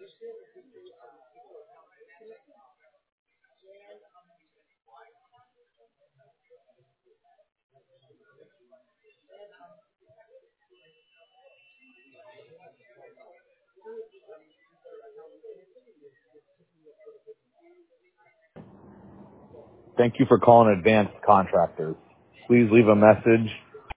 Thank you for calling Advanced Contractors. Please leave a message